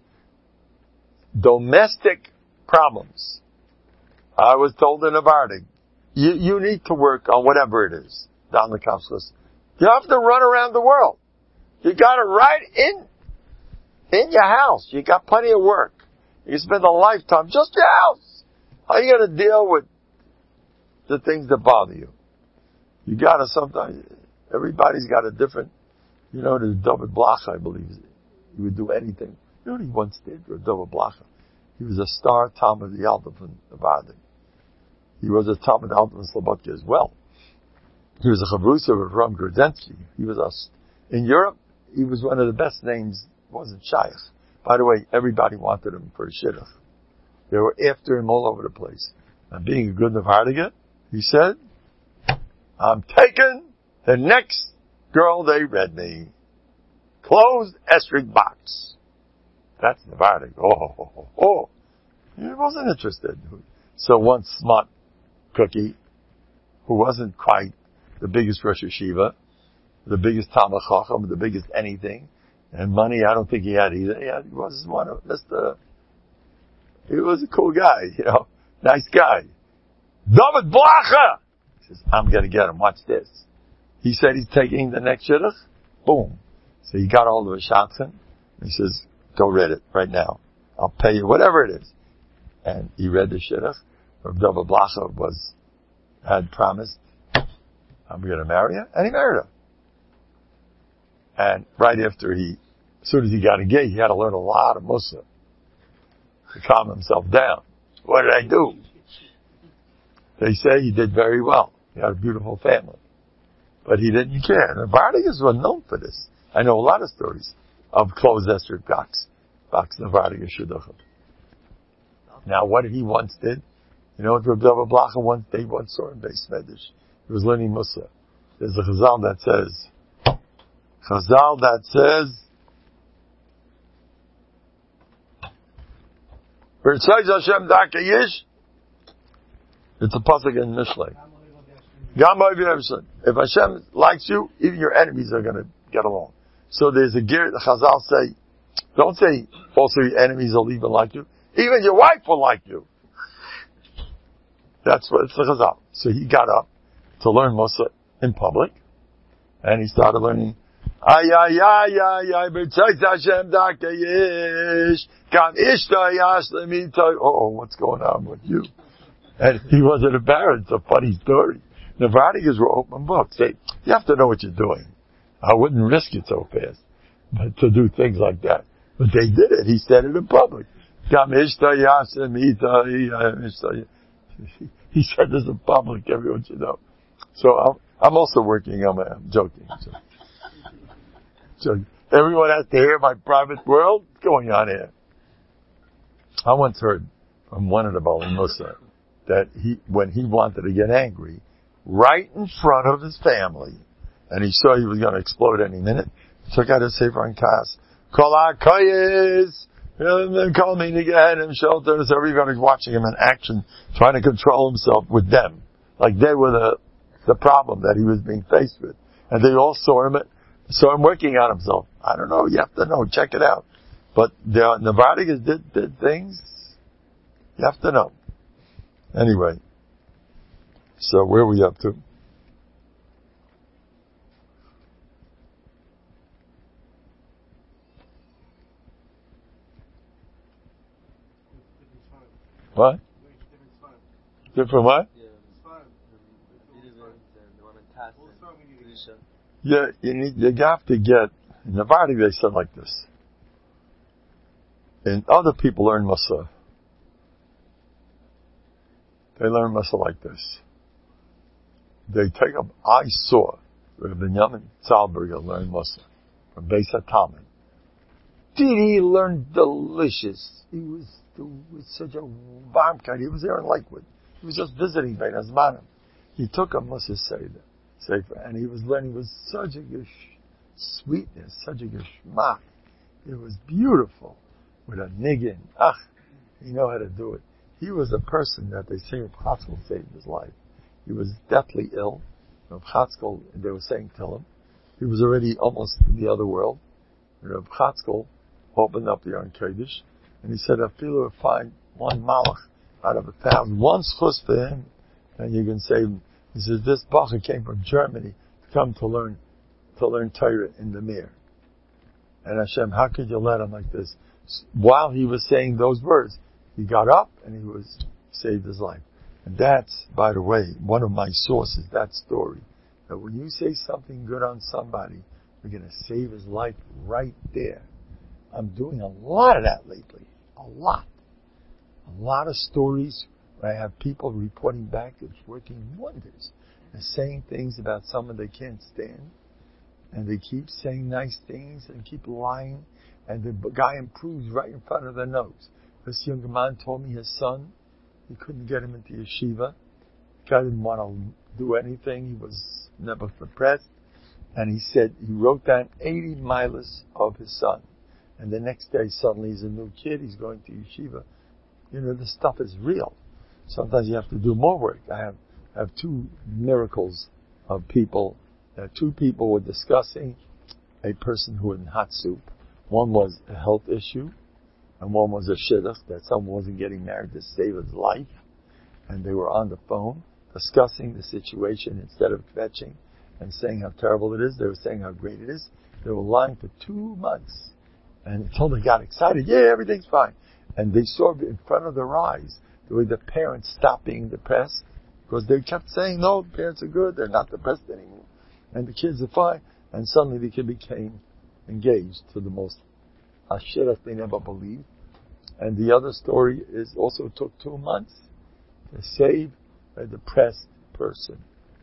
Domestic problems. I was told in a Bardig, you, you need to work on whatever it is, down the counselors. You have to run around the world. You got it right in, in your house. You got plenty of work. You spend a lifetime, just your house. How are you going to deal with the things that bother you? You got to sometimes, everybody's got a different, you know, the David Blach, I believe, he would do anything. You know what he once did for David Blach? He was a star Tom of the Alta from the Bardig. He was a Talmud Alton Slobodka as well. He was a chavrusa from Grudensky. He was a, in Europe, he was one of the best names. Wasn't Shaykh. By the way, everybody wanted him for a shidduch. They were after him all over the place. And being a good Navardiga, he said, I'm taking the next girl they read me. Closed Estrig box. That's Navardiga. Oh, oh, oh, oh. He wasn't interested. So one smart cookie, who wasn't quite the biggest Rosh Yeshiva, the biggest Talmud Chacham, the biggest anything, and money I don't think he had either. He, had, he was one of Mister He was a cool guy, you know, nice guy. David Blacha! He says, I'm gonna get him, watch this. He said he's taking the next shidduch. Boom. So he got all of his shots in. He says, go read it right now. I'll pay you whatever it is. And he read the shidduch. David Blacha was, had promised, I'm gonna marry her. And he married her. And right after he, as soon as he got engaged, he had to learn a lot of Musa to calm himself down. What did I do? They say he did very well. He had a beautiful family. But he didn't care. And Navardigas were known for this. I know a lot of stories of closed Esther box. Box Navardigas Shidduchim. Now what did he once did? You know what Rabbi David Blacha once, they once saw in Beis Medrash. He was learning Musa. There's a Chazal that says, Chazal that says, Hashem Daka Yish. It's a pasuk in Mishlei. If Hashem likes you, even your enemies are going to get along. So there's a gear. The Chazal say, don't say also your enemies will even like you. Even your wife will like you. That's what it's the Chazal. So he got up to learn Musa in public, and he started learning. Ay ay ay ay ay b'tzayz Hashem Daka Yish Kam Ishta Yash Lemita. Oh, what's going on with you? And he wasn't embarrassed. It's a funny story. Navardigas were open books. They, you have to know what you're doing. I wouldn't risk it so fast, but to do things like that. But they did it. He said it in public. Kam Ishta Yash Lemita. He said this in public. Everyone should know. So I'm, I'm also working on my. I'm joking. So. So everyone has to hear my private world. What's going on here? I once heard from one of the Bali Musa that he, when he wanted to get angry, right in front of his family, and he saw he was going to explode any minute, he took out his Sefer and Kas, Kol HaKoyes, call me to get him shelter. So everybody's watching him in action, trying to control himself with them. Like they were the, the problem that he was being faced with. And they all saw him, saw him working on himself. I don't know, you have to know, check it out. But the Navardigas did, did things, you have to know. Anyway, so where are we up to? What? Different what? Yeah, you need, you have to get, in Navardi they said like this. And other people learn Musa. They learn Musa like this. They take up, I saw Rabbi Binyamin Zalberger learn Musa from Beis HaTalmud. Did he learn delicious? He was, he was such a warm kind. He was there in Lakewood. He was just visiting Bein Hazmanim. He took a Musa Seder, Sefer, and he was learning with such a good sweetness, such a good shmach. It was beautiful. With a niggin. Ach, he knew how to do it. He was a person that they say Reb Chatzkel saved his life. He was deathly ill. Reb Chatzkel, they were saying, tell him. He was already almost in the other world. Reb Chatzkel opened up the Yarn Kodesh, and he said, I feel would find one malach out of a thousand, one schus for him, and you can save him. He says, this bacher came from Germany to come to learn, to learn Torah in the Mir. And Hashem, how could you let him like this? While he was saying those words, he got up and he was saved his life. And that's, by the way, one of my sources, that story. That when you say something good on somebody, you're going to save his life right there. I'm doing a lot of that lately. A lot. A lot of stories. I have people reporting back it's working wonders. They're saying things about someone they can't stand, and they keep saying nice things and keep lying, and the guy improves right in front of their nose. This young man told me his son, he couldn't get him into yeshiva. The guy didn't want to do anything. He was never depressed. And he said he wrote down eighty miles of his son. And the next day suddenly he's a new kid. He's going to yeshiva. You know, this stuff is real. Sometimes you have to do more work. I have, I have two miracles of people. Uh, two people were discussing a person who was in hot soup. One was a health issue. And one was a shidduch, that someone wasn't getting married to save his life. And they were on the phone discussing the situation instead of fetching and saying how terrible it is. They were saying how great it is. They were lying for two months. And until they got excited, yeah, everything's fine. And they saw in front of their eyes the way the parents stopped being depressed because they kept saying, no, the parents are good. They're not depressed anymore. And the kids are fine. And suddenly the kid became engaged to the most a shidduch they never believed. And the other story is also took two months to save a depressed person.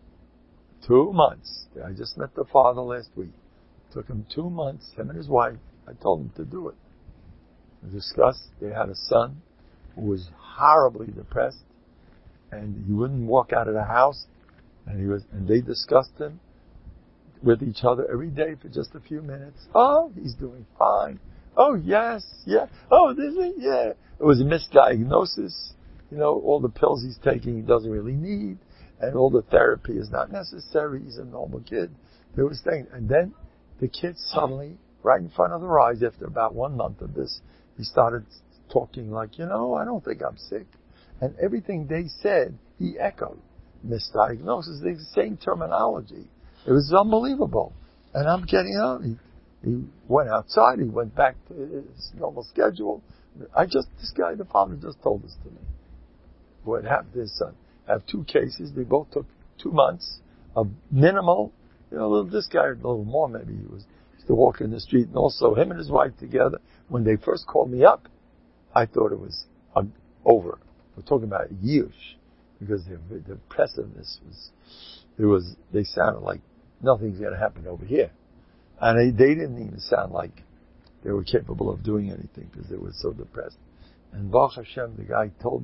Two months. I just met the father last week. Took him two months, him and his wife. I told him to do it. We discussed. They had a son who was horribly depressed, and he wouldn't walk out of the house. And he was, and they discussed him with each other every day for just a few minutes. Oh, he's doing fine. Oh, yes, yeah. Oh, this is, yeah. It was a misdiagnosis. You know, all the pills he's taking he doesn't really need, and all the therapy is not necessary. He's a normal kid. They were saying, and then the kid suddenly, right in front of their eyes, after about one month of this, he started talking like, you know, I don't think I'm sick. And everything they said, he echoed. Misdiagnosis, the same terminology. It was unbelievable. And I'm getting out. He, He went outside. He went back to his normal schedule. I just, this guy, the father just told this to me. What happened to his son? I have two cases. They both took two months of minimal, you know, this guy, a little more maybe. He was used to walk in the street, and also him and his wife together. When they first called me up, I thought it was uh, over. We're talking about years, because the, the impressiveness was, it was, they sounded like nothing's going to happen over here. And they, they didn't even sound like they were capable of doing anything because they were so depressed. And Baruch Hashem, the guy told me,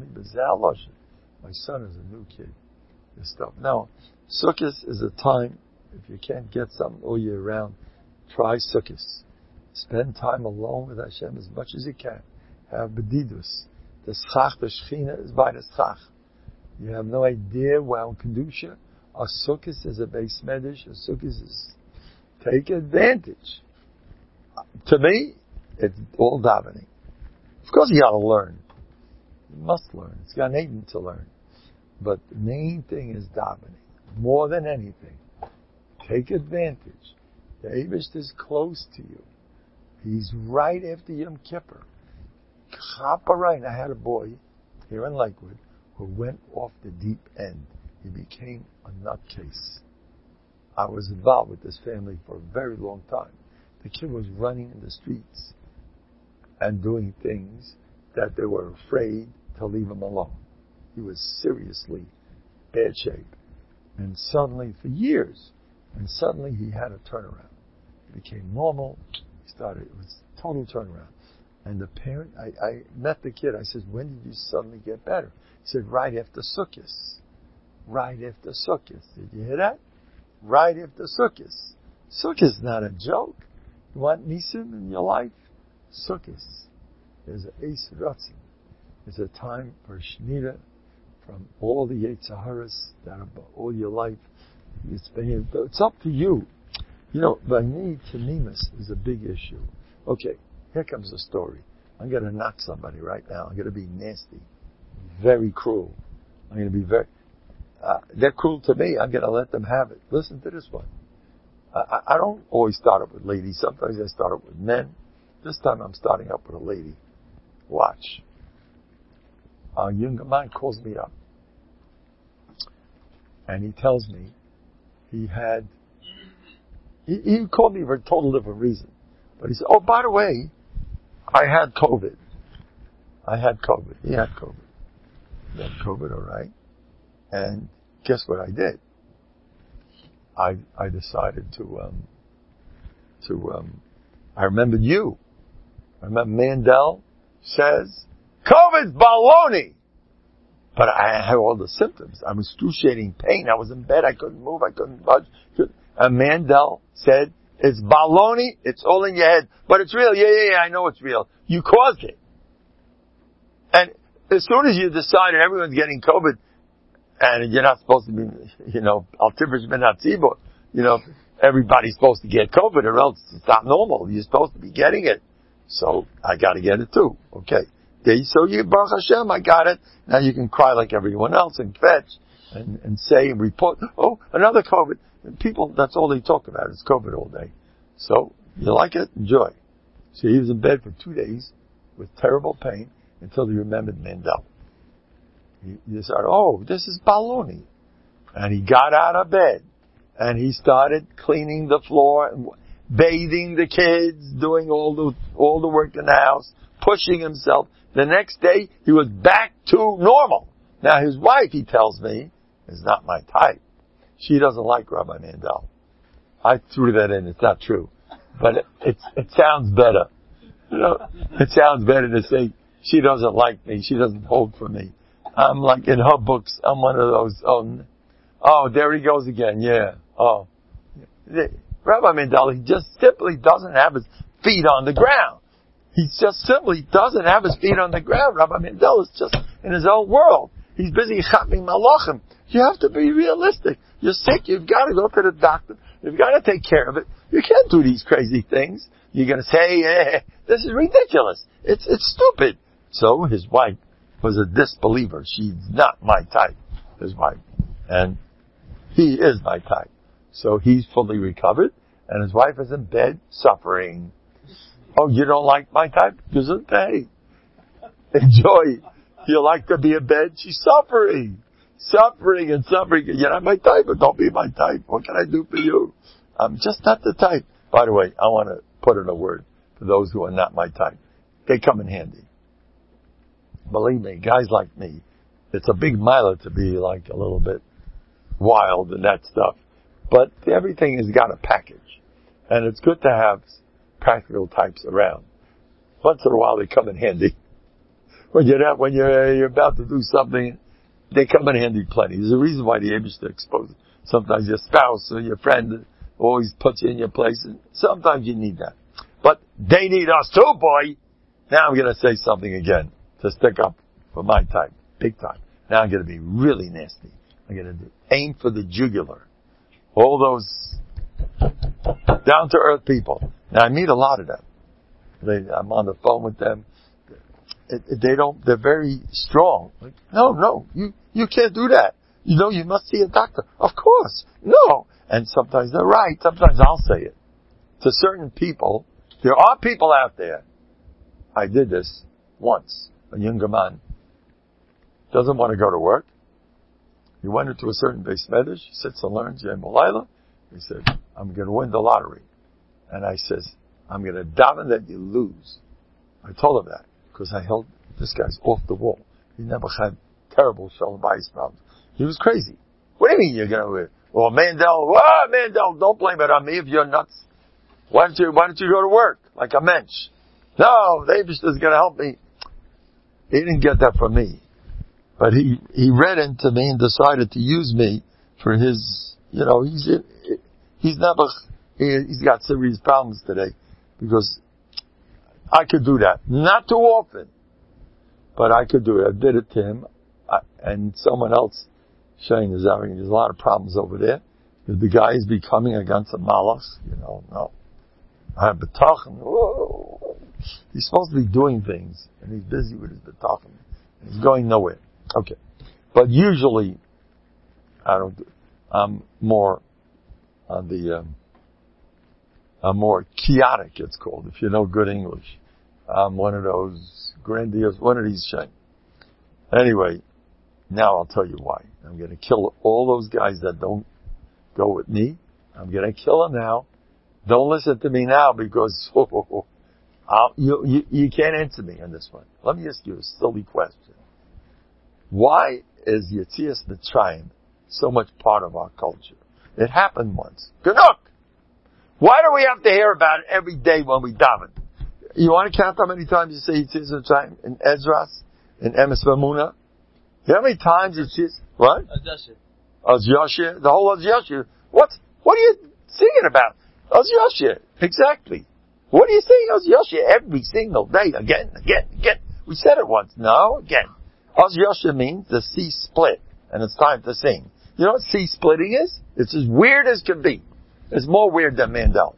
my son is a new kid. This stuff. Now, Sukkot is a time, if you can't get something all year round, try Sukkot. Spend time alone with Hashem as much as you can. Have bedidus. The schach, the shechina is by the schach. You have no idea how Kedusha, a Sukkot is a base medish, a Sukkot is take advantage. To me, it's all davening. Of course you gotta learn. You must learn. It's got Aiden to learn. But the main thing is davening. More than anything. Take advantage. The Eibush is close to you. He's right after Yom Kippur. Chaparine. I had a boy here in Lakewood who went off the deep end. He became a nutcase. I was involved with this family for a very long time. The kid was running in the streets and doing things that they were afraid to leave him alone. He was seriously bad shape. And suddenly, for years, and suddenly he had a turnaround. He became normal. He started, it was a total turnaround. And the parent, I, I met the kid. I said, when did you suddenly get better? He said, right after Sukkot. Right after Sukkot. Did you hear that? Right after Sukkot. Sukkot is not a joke. You want nisim in your life? Sukkot. There's an Eis Ratzin. It's a time for Shnira from all the Yetzer Haras that are all your life. It's, been, it's up to you. You know, B'nai Tamimus is a big issue. Okay, here comes the story. I'm going to knock somebody right now. I'm going to be nasty. Very cruel. I'm going to be very... Uh, they're cruel to me. I'm going to let them have it. Listen to this one. I, I don't always start up with ladies. Sometimes I start up with men. This time I'm starting up with a lady. Watch. A younger man calls me up. And he tells me he had... He, he called me for a total different reason. But he said, oh, by the way, I had COVID. I had COVID. He had COVID. you have COVID, all right. And guess what I did? I I decided to um to um I remembered you. I remember Mandel says COVID's baloney. But I had all the symptoms. I was excruciating pain. I was in bed. I couldn't move. I couldn't budge. And Mandel said, it's baloney. It's all in your head. But it's real. Yeah, yeah, yeah. I know it's real. You caused it. And as soon as you decided everyone's getting COVID, and you're not supposed to be, you know, Altifish ben Hatzibo, you know, everybody's supposed to get COVID or else it's not normal. You're supposed to be getting it. So I gotta get it too. Okay. So you, Baruch Hashem, I got it. Now you can cry like everyone else and fetch and, and say and report, oh, another COVID. And people, that's all they talk about is COVID all day. So you like it, enjoy. So he was in bed for two days with terrible pain until he remembered Mandel. He, he started, oh, this is baloney. And he got out of bed and he started cleaning the floor and bathing the kids, doing all the, all the work in the house, pushing himself. The next day, he was back to normal. Now, his wife, he tells me, is not my type. She doesn't like Rabbi Mandel. I threw that in. It's not true. But it, it, it sounds better. You know, it sounds better to say, she doesn't like me. She doesn't hold for me. I'm like, in her books, I'm one of those, oh, oh there he goes again. Yeah. Oh. Rabbi Mandel, he just simply doesn't have his feet on the ground. He just simply doesn't have his feet on the ground. Rabbi Mandel is just in his own world. He's busy chatming malachim. You have to be realistic. You're sick, you've got to go to the doctor. You've got to take care of it. You can't do these crazy things. You're going to say, eh, this is ridiculous. It's, it's stupid. So his wife was a disbeliever. She's not my type, his wife. And he is my type. So he's fully recovered, and his wife is in bed suffering. Oh, you don't like my type? Gesundheit. Enjoy. You like to be in bed? She's suffering. Suffering and suffering. You're not my type, but don't be my type. What can I do for you? I'm just not the type. By the way, I want to put in a word for those who are not my type. They come in handy. Believe me, guys like me, it's a big miler to be like a little bit wild and that stuff. But everything has got a package. And it's good to have practical types around. Once in a while they come in handy. When you're not, when you're, you're about to do something, they come in handy plenty. There's a reason why the Eibishter exposes. Sometimes your spouse or your friend always puts you in your place, and sometimes you need that. But they need us too, boy! Now I'm gonna say something again to stick up for my type. Big time. Now I'm gonna be really nasty. I'm gonna do, aim for the jugular. All those down to earth people. Now I meet a lot of them. They, I'm on the phone with them. It, it, they don't, they're very strong. Like, no, no, you, you can't do that. You know, you must see a doctor. Of course. No. And sometimes they're right. Sometimes I'll say it. To certain people, there are people out there. I did this once. A younger man doesn't want to go to work. He went into a certain base medrash, sits and learns Yom Halayla. He said, I'm going to win the lottery. And I says, I'm going to daven that you lose. I told him that because I held this guy's off the wall. He never had terrible shalom bayis problems. He was crazy. What do you mean you're going to win? Well, Mandel, ah, Mandel, don't blame it on me if you're nuts. Why don't you, why don't you go to work like a mensch? No, the Eibishter is going to help me. He didn't get that from me. But he, he read into me and decided to use me for his, you know, he's, he's never, he, he's got serious problems today because I could do that. Not too often, but I could do it. I did it to him, I, and someone else, Shane, is having, there's a lot of problems over there. If the guy is becoming against the malachs, you know, no. I have betachim. Whoa. He's supposed to be doing things, and he's busy with his betachim. He's going nowhere. Okay. But usually, I don't, I'm more on the, um, I'm more chaotic, it's called, if you know good English. I'm one of those grandiose, one of these shame. Anyway, now I'll tell you why. I'm going to kill all those guys that don't go with me. I'm going to kill them now. Don't listen to me now because oh, oh, oh, I'll, you, you, you can't answer me on this one. Let me ask you a silly question. Why is Yetzias Mitzrayim so much part of our culture? It happened once. Ganuk! Why do we have to hear about it every day when we daven? You want to count how many times you say Yetzias Mitzrayim? In Ezras? In Emes V'Amunah? How many times Yetzias? What? Az Az-Yashir, the whole Az-Yashir. What, what are you singing about? Az-Yashir, exactly. What are you saying Az-Yashir every single day, again, again, again? We said it once, no, again. Az-Yashir means the sea split, and it's time to sing. You know what sea splitting is? It's as weird as can be. It's more weird than Mandel.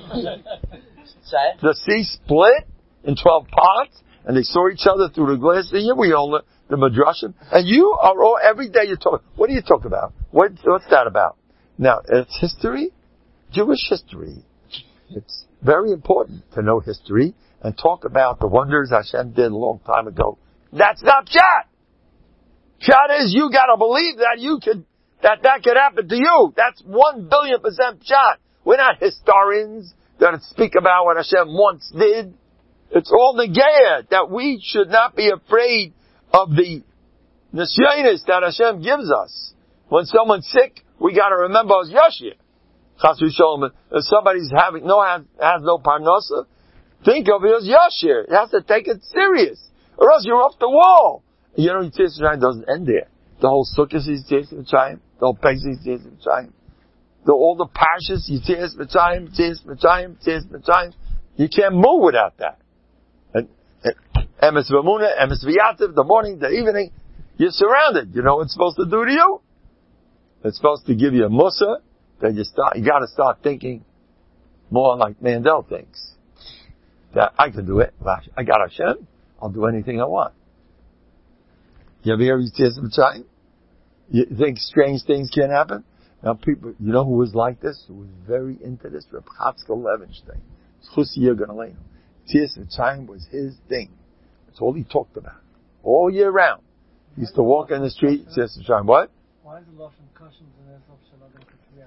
The sea split in twelve parts, and they saw each other through the glass. And here we all the, the Midrashim. And you are all, every day you talk, what do you talk about? What, what's that about? Now, it's history, Jewish history. It's very important to know history and talk about the wonders Hashem did a long time ago. That's not Pshat! Pshat is you gotta believe that you could, that that could happen to you. That's one billion percent Pshat. We're not historians that speak about what Hashem once did. It's all negaya, that we should not be afraid of the nisyonis that Hashem gives us. When someone's sick, we gotta remember as Yashir. Chas v'sholom, if somebody's having, no, has, has no parnasa, think of it as Yashir. You have to take it serious. Or else you're off the wall. You know, Yetzias Mitzrayim doesn't end there. The whole Sukkot is Yetzias Mitzrayim. The whole Pesach is Yetzias Mitzrayim. The, all the Parshas, Yetzias Mitzrayim, Yetzias Mitzrayim, Yetzias Mitzrayim. You can't move without that. And, and Emes V'Amunah, Emes V'Yativ, the morning, the evening, you're surrounded. You know what it's supposed to do to you? It's supposed to give you a mussar. Then you start, you gotta start thinking more like Mandel thinks. That I can do it. I got Hashem. I'll do anything I want. You ever hear Yetzias Mitzrayim? You think strange things can happen? Now people, you know who was like this? Who was very into this? Reb Chatzkel Levenstein. Chusiyah Ganaleinu. Yetzias Mitzrayim was his thing. That's all he talked about. All year round. He used to walk in the street, Yetzias Mitzrayim. What? Why is the Lashon Kashin and there's option other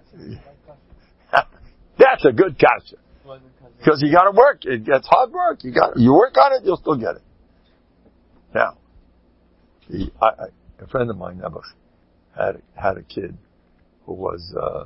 That's a good kasha. Because you gotta work. It gets hard work. You got, you work on it, you'll still get it. Now, he, I, I, a friend of mine, Nebuch, had, had a kid who was, uh,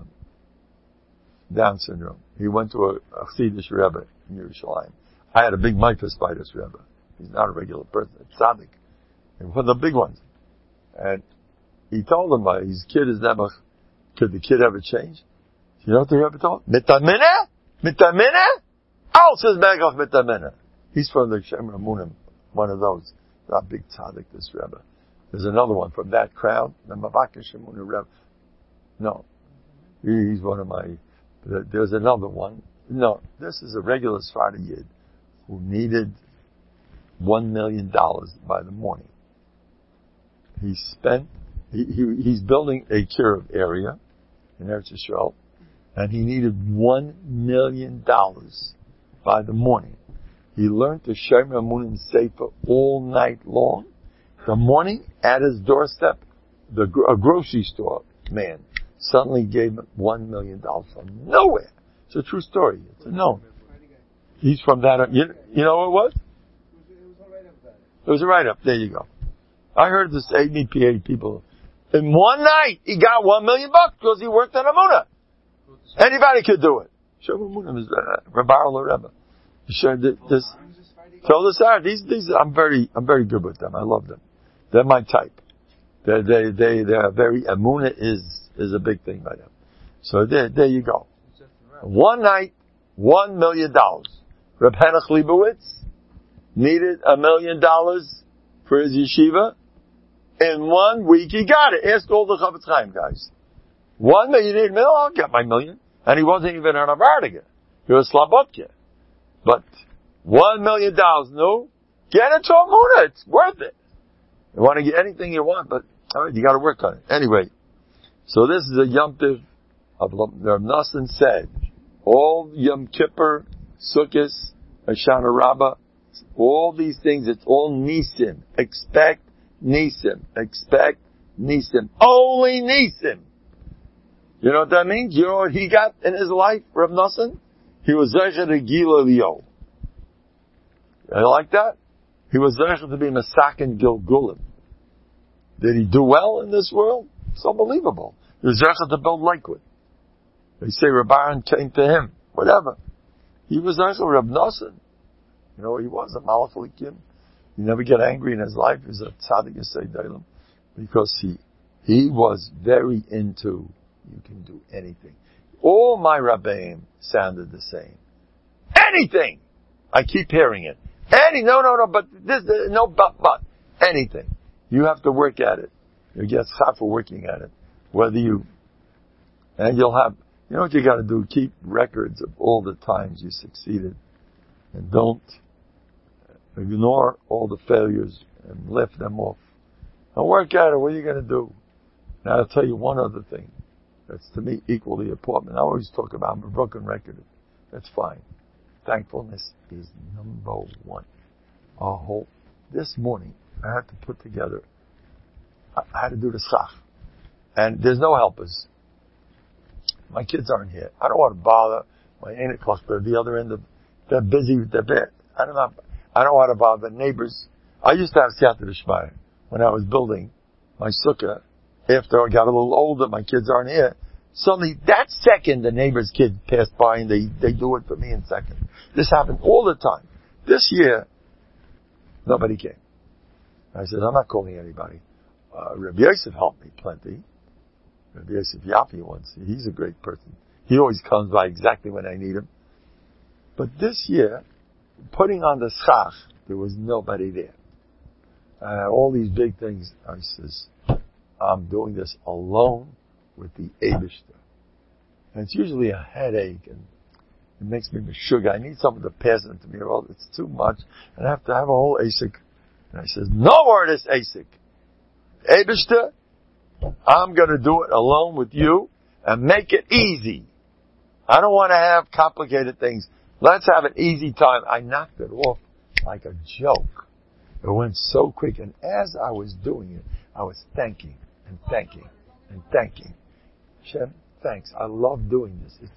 Down syndrome. He went to a, a Chassidish Rebbe in Yerushalayim. I had a big mifus by this Rebbe. He's not a regular person. It's tzaddik. And one of the big ones. And he told him, uh, his kid is Nebuch. Could the kid ever change? You know what the Rebbe told him? Mitamina? Mitamina? Oh, says Megach Mitamina. He's from the Shemer Amunim, one of those. Not big tzaddik, this Rebbe. There's another one from that crowd, the Mavaka Shemuna Rebbe. No. He, he's one of my, there's another one. No, this is a regular Sephardi Yid who needed one million dollars by the morning. He spent, he, he, he's building a kiruv area in Eretz Yisrael, and he needed one million dollars by the morning. He learned the Shemer Amunim Sefer all night long. The morning, at his doorstep, the a grocery store man suddenly gave him one million dollars from nowhere. It's a true story. It's a no. He's from that. You, you know what it was? It was a write-up. There you go. I heard this eighty P A people. In one night, he got one million bucks because he worked on Amunah. Anybody could do it. Shemer Amunim is uh, Rabbi Arlo Rebbe. Sure, this. Tell this out. These, these, I'm very, I'm very good with them. I love them. They're my type. They, they, they, they're very. Amunah is is a big thing by them. So there, there you go. One night, one million dollars. Reb Henoch Leibowitz needed a million dollars for his yeshiva. In one week, he got it. Ask all the Chavetz Chaim guys. One million, you need a million, I'll get my million. And he wasn't even an Avardiga. He was Slabotke. But one million dollars, no, get into Amunah. It's worth it. You want to get anything you want, but all right, you got to work on it. Anyway, so this is a Yom Tiv of Rav Nosson said, all Yom Kippur, Sukkot, Hoshana Rabbah, all these things, it's all Nisim. Expect Nisim. Expect Nisim. Only Nisim. You know what that means? You know what he got in his life, Rav Nosson? He was Zeicher to Gila Leo. You like that? He was Zeicher to be Masakin Gilgulim. Did he do well in this world? It's unbelievable. He was zeichet to build Lakewood. They say Rabban came to him. Whatever. He was zeichet Reb Nosson. You know, he was a Malach Likim. He never get angry in his life. He was a tzaddik Yesei Dalam. Because he, he was very into, you can do anything. All my Rabbeim sounded the same. Anything! I keep hearing it. Any, no, no, no, but this, no, but, but. Anything. You have to work at it. You get schar for working at it. Whether you, and you'll have, you know what you gotta do? Keep records of all the times you succeeded. And don't ignore all the failures and lift them off. And work at it. What are you gonna do? Now I'll tell you one other thing. That's to me equally important. I always talk about I'm a broken record. That's fine. Thankfulness is number one. A whole, this morning, I had to put together, I had to do the schach. And there's no helpers. My kids aren't here. I don't want to bother my aunt and cluster at the other end of, they're busy with their bed. I don't know, I don't want to bother the neighbors. I used to have Siyata D'Shmaya when I was building my sukkah. After I got a little older, my kids aren't here. Suddenly, that second, the neighbor's kid passed by and they, they do it for me in second. This happened all the time. This year, nobody came. I said, I'm not calling anybody. Uh, Rabbi Yosef helped me plenty. Rabbi Yosef Yapi once. He's a great person. He always comes by exactly when I need him. But this year, putting on the schach, there was nobody there. Uh, all these big things. I says, I'm doing this alone with the Eibishter. And it's usually a headache and it makes me sugar. I need someone to pass it to me. Well, it's too much. And I have to have a whole A S I C. And I says, no more of this A S I C. Eibishter, I'm going to do it alone with you and make it easy. I don't want to have complicated things. Let's have an easy time. I knocked it off like a joke. It went so quick. And as I was doing it, I was thanking and thanking and thanking. Shem, thanks. I love doing this. It's